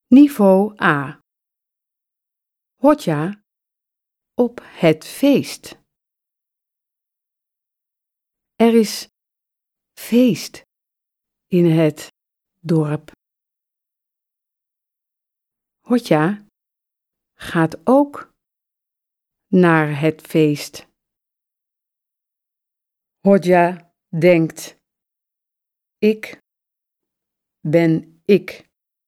Niveau A. Hodja op het feest. Er is feest in het dorp. Hodja gaat ook naar het feest. Hodja denkt: ik ben ik.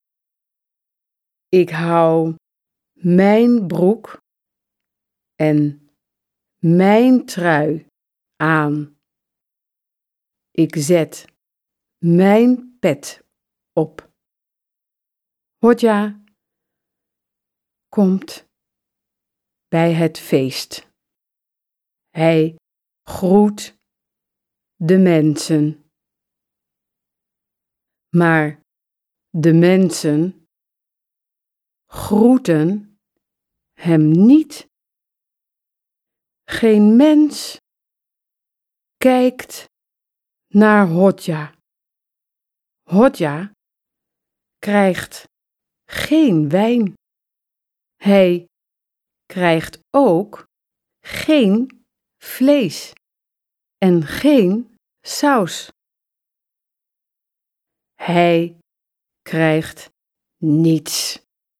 Ik hou mijn broek en mijn trui aan. Ik zet mijn pet op. Hodja komt bij het feest. Hij groet de mensen. Maar de mensen groeten hem niet. Geen mens kijkt naar Hodja. Hodja krijgt geen wijn. Hij krijgt ook geen vlees en geen saus. Hij krijgt niets.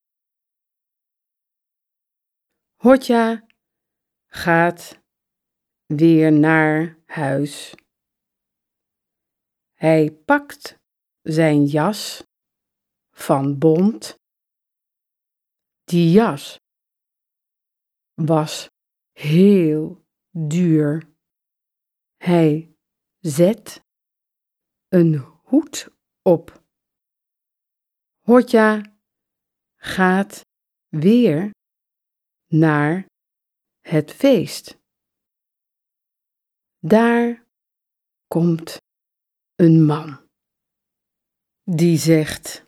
Hodja gaat weer naar huis. Hij pakt zijn jas van bont. Die jas was heel duur. Hij zet een hoed op. Hodja gaat weer naar het feest. Daar komt een man die zegt: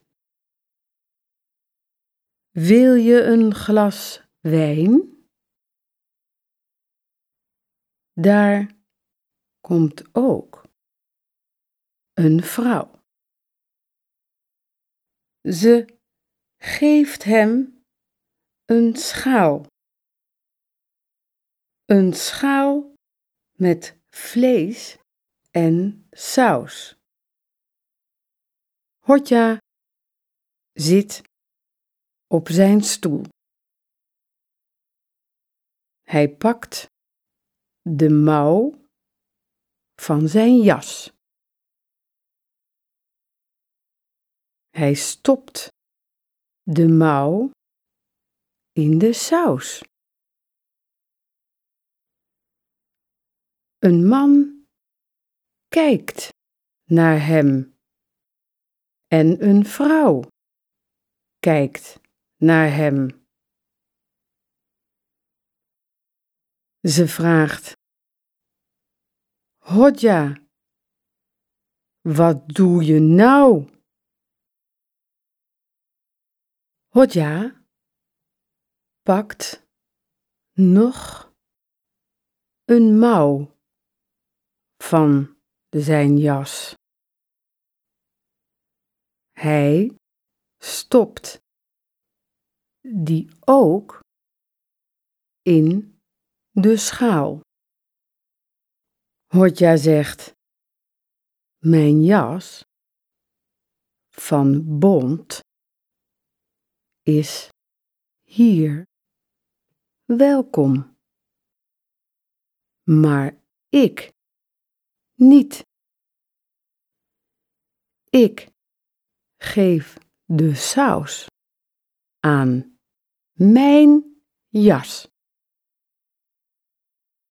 wil je een glas wijn? Daar komt ook een vrouw. Ze geeft hem een schaal. Een schaal met vlees en saus. Hodja zit op zijn stoel. Hij pakt de mouw van zijn jas. Hij stopt de mouw in de saus. Een man kijkt naar hem en een vrouw kijkt naar hem. Ze vraagt: Hodja, wat doe je nou? Hodja pakt nog een mouw van zijn jas. Hij stopt die ook in de schaal. Hodja zegt: mijn jas van bont is hier welkom, maar ik niet. Ik geef de saus aan mijn jas.